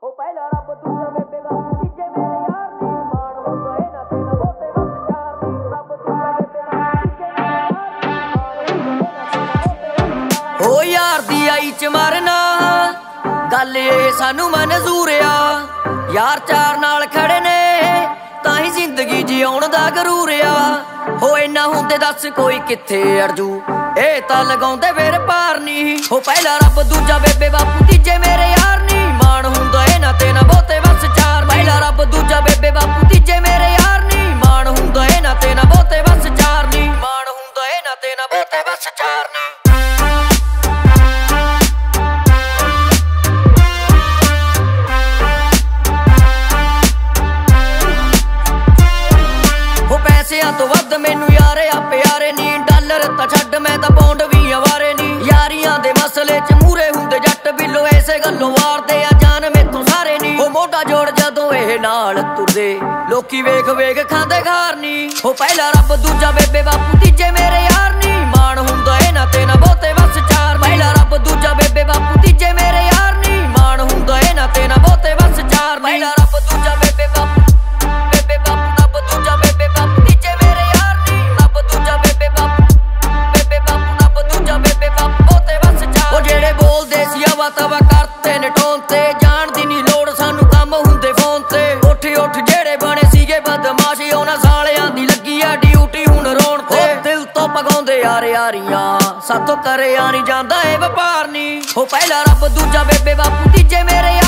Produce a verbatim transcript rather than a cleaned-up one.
हो पहला रब दूजा बेबे दा तीजे मेरे यार नी मान हो गए ना तेरा बहुते बस चार नी रब दूजा बेबे दा तीजे मेरे यार नी मान हो गए ना तेरा बहुते बस चार। ओ यार दी आई च मारना गल ए सानू मंजूर आ यार चार नाल खड़े ने तां ही जिंदगी जिउण दा गरूर आ हो इन्ना हुंदे दस कोई कित्थे अड़जू ए तां लगाउंदे फिर पार नी हो पहला रब दूजा बेबे बापू तीजे मेरे यार नी मान हुंदा ए ना तेना बहुते बस चार पहला रब दूजा बेबे बापू तीजे मेरे यार नी मान हुंदा ए ना तेना बहुते बस चार नी मान हुंदा ए ना तेना बहुते बस चार नी। तो वध मैनू यारे आ प्यारे नी डॉलर तां छड्ड मैं तां पौंड भी अवारे नी यारियां दे मसले च मूरे हुंदे जट बिल्लो ऐसे गल्लों वारदे आ जान मैथों सारे नी ओ मोढा जोड़ जदों एह नाल तुरदे लोकी वेख वेख खांदे खार नी ओ पहला रब दूजा बेबे बापू तीजे मेरे यार नी मान हुंदा ए ना तेना बहुते बस चार पहला रब दूजा बेबे बापू तीजे मेरे यार नी मान हुंदा ए ना तेना बहुते बस चार पहला रब दूजा बेबे बापू बेबे बापू रब दूजा बेबे बापू तवा करते ने टोन ते जान दी नी लोड़ सानू कम हुंदे फोन ते उठ उठ जेड़े बने सीगे बदमाशी उन्हां सालियां दी लगी आ ड्यूटी हुण रोण ते दिल तो पगाउंदे यार यारियां साथों करे आ नी जांदा ए वपार नी हो पहला रब दूजा बेबे बापू तीजे मेरे